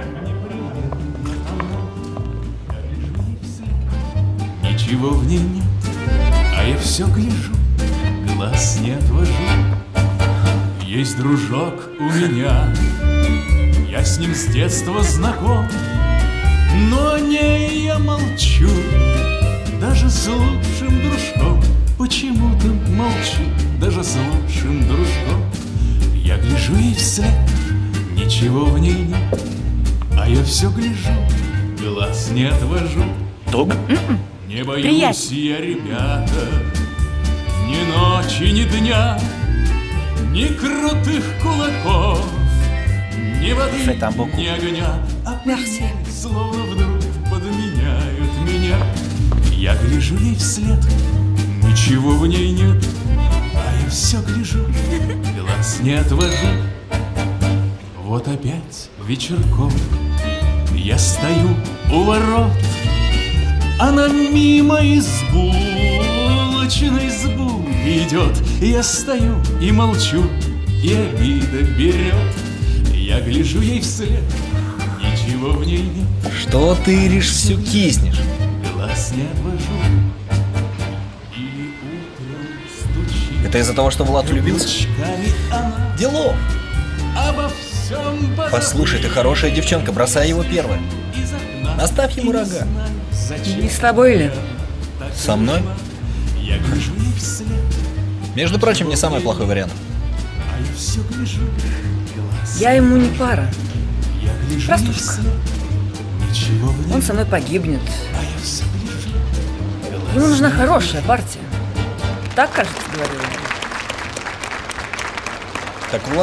Ничего в ней нет, а я все гляжу, глаз не отвожу. Есть дружок у меня, я с ним с детства знаком, но о ней я молчу, даже с лучшим дружком. Почему-то молчу, даже с лучшим дружком. Я гляжу ей вслед, ничего в ней нет, а я все гляжу, глаз не отвожу. Дог? Не боюсь я, ребята, ни ночи, ни дня, ни крутых кулаков, ни воды, ни огня. А Мерси. словно вдруг подменяют меня. Я гляжу ей вслед, ничего в ней нет, а я все гляжу, глаз не отвожу. Вот опять вечерком я стою у ворот, она мимо из булочной избу идет. Я стою и молчу, и обида берет. Я гляжу ей вслед, ничего в ней нет. Что ты, Ириш, все киснешь? Глаз не отвожу. Или утром стучит. Это из-за того, что Влад влюбился? Каблучками она Делов! обо всем Послушай, ты хорошая девчонка, бросай его первая. из окна. Оставь ему рога. Не с тобой ли? Со мной? Я гляжу ей вслед, Между прочим, не самый плохой вариант. а я все гляжу, глаз. Я ему не пара. Я гляжу ей Простушка. вслед, ничего в ней, Он со мной погибнет. а я все гляжу, глаз. Ему нужна хорошая партия. Так, кажется, говорила. Так